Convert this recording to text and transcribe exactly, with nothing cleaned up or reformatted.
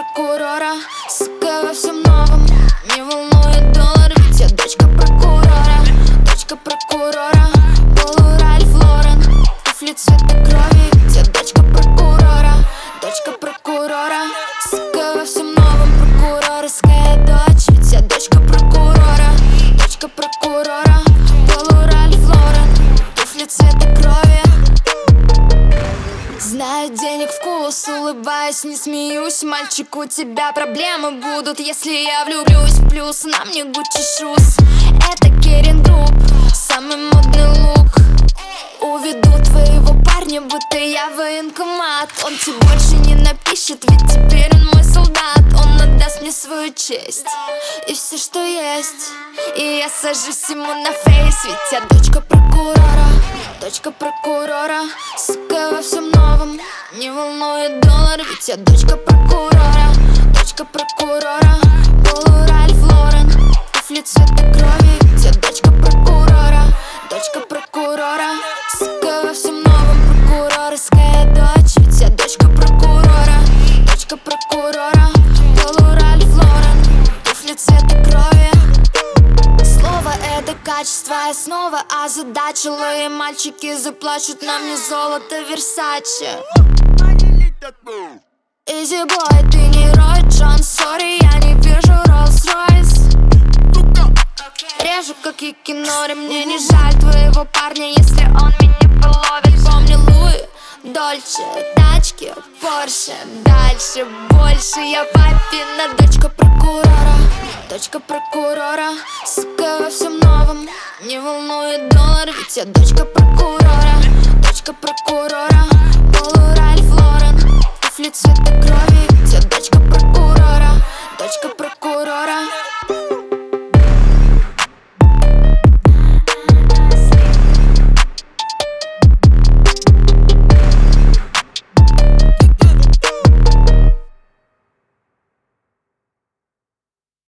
прокурора, сука во всем новом. Не волнует доллар, ведь я дочка прокурора. Дочка прокурора, полу Ральф Лорен, туфли цвета крови, ведь я дочка прокурора. Дочка прокурора, сука во всем новом. Прокурорская дочь, ведь я дочка прокурора. Дочка прокурора, полу Ральф Лорен, туфли цвета крови. Знаю денег вкус, улыбаюсь, не смеюсь. Мальчик, у тебя проблемы будут, если я влюблюсь. Плюс на мне Гуччи шуз, это Керин Групп, самый модный лук. Уведу твоего парня, будто я военкомат. Он тебе больше не напишет, ведь теперь он мой солдат. Он отдаст мне свою честь и все, что есть, и я сажусь ему на фейс, ведь я дочка прокурора. Дочка прокурора, сука во всем новом. Не волнует доллар, ведь я дочка прокурора. Дочка прокурора, полу Ральф Лорен, туфли цвета крови, ведь я дочка прокурора. Дочка прокурора, сука во всем новом. Прокурорская дочь, ведь я дочка прокурора. Дочка прокурора, полу Ральф Лорен, туфли цвета крови. Слово — это качество, я снова озадачила. И мальчики заплачут на мне золото Версаче. Изи бой, ты не Рой Джон, сори, я не вижу Роллс-Ройс. Режу как и кинори, мне не жаль твоего парня, если он меня половит. Помню Луи, Дольче, тачки, Порше. Дальше, больше, я папина дочка прокурора. Дочка прокурора, сука во всем новом. Не волнует доллар, ведь я дочка прокурора. Дочка прокурора, полу Ральф